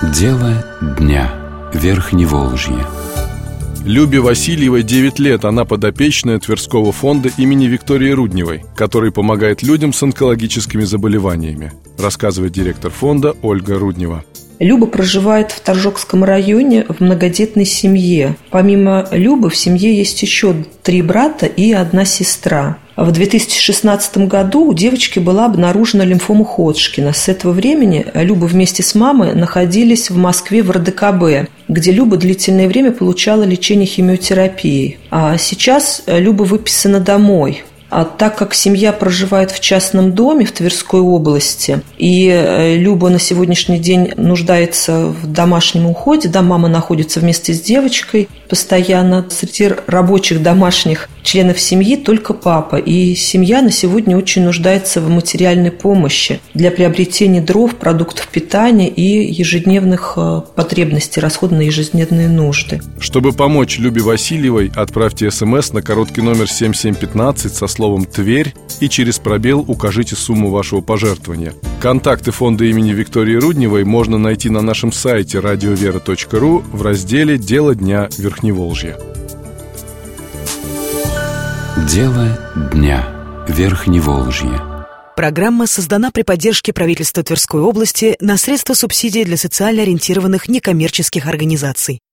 Дело дня. Верхневолжье. Любе Васильевой 9 лет. Она подопечная Тверского фонда имени Виктории Рудневой, который помогает людям с онкологическими заболеваниями, рассказывает директор фонда Ольга Руднева. Люба проживает в Торжокском районе в многодетной семье. Помимо Любы в семье есть еще 3 брата и 1 сестра. В 2016 году у девочки была обнаружена лимфома Ходжкина. С этого времени Люба вместе с мамой находились в Москве в РДКБ, где Люба длительное время получала лечение химиотерапией. А сейчас Люба выписана домой. А так как семья проживает в частном доме в Тверской области, и Люба на сегодняшний день нуждается в домашнем уходе, да, мама находится вместе с девочкой постоянно, среди рабочих домашних членов семьи только папа. И семья на сегодня очень нуждается в материальной помощи для приобретения дров, продуктов питания и ежедневных потребностей, расходов на ежедневные нужды. Чтобы помочь Любе Васильевой, отправьте СМС на короткий номер 7715 со словом «Тверь» и через пробел укажите сумму вашего пожертвования. Контакты фонда имени Виктории Рудневой можно найти на нашем сайте radiovera.ru в разделе «Дело дня Верхневолжья». Дело дня. Верхневолжье. Программа создана при поддержке правительства Тверской области на средства субсидий для социально ориентированных некоммерческих организаций.